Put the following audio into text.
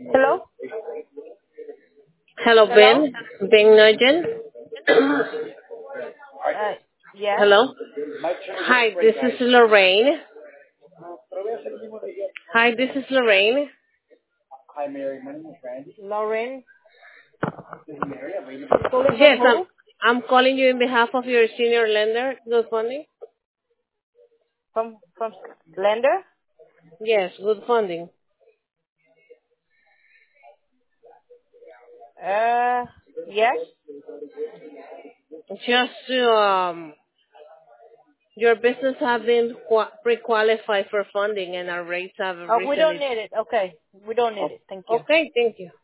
Hello? Hello, Hello? Ben Nugent. Uh, yes. Hello. Hi, this is Lorraine. Hi, this is Lorraine. Lauren. You calling from Yes, I'm who? I'm calling you in behalf of your senior lender, Good Funding. From Blender? Yes, Good Funding. Yes. Just your business have been pre-qualified for funding, and our rates have Oh, we don't recently. need it. Okay. We don't need Oh, it. Thank you. okay, thank you.